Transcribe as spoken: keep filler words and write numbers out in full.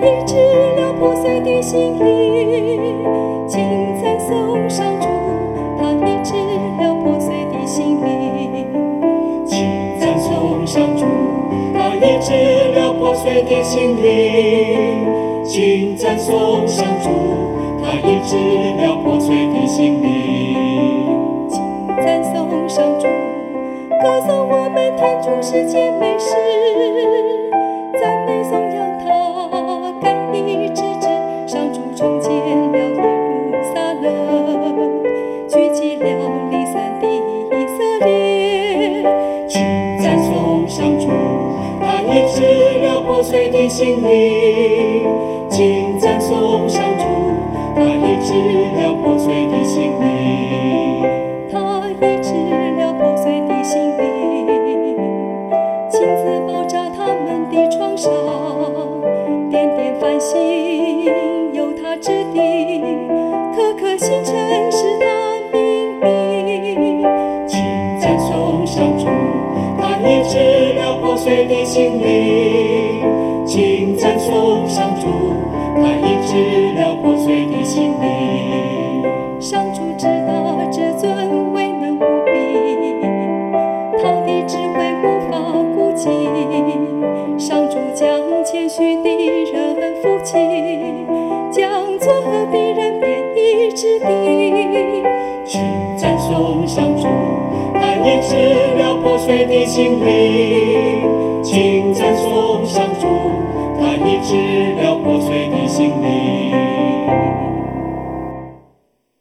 医治了破碎的心灵，请赞颂上主，他医治了破碎的心灵， 请赞颂上主，他医治了破碎的心灵，请赞颂上主，他医治了破碎的心灵， 请赞颂上主，歌颂我们天主世界美事，赞美颂扬他甘医治之，上主重建了耶路撒冷，聚集了离散的以色列， 请赞颂上主，他医治了破碎的心灵，请赞颂上主，他医治了破碎的心灵， 他医治了破碎的心灵，亲自包扎他们的创伤，点点繁星由他指定，颗颗星辰是他命名， 请赞颂上主，他医治了破碎的心灵，请赞颂上主，他医治了破碎的心灵， 上主至大至尊为能无比，他的智慧无法估计，上主将谦虚的人扶起，将作恶的人贬义之地， 请赞颂上主，他医治了破碎的心灵，请赞颂上主，他医治了破碎的心灵。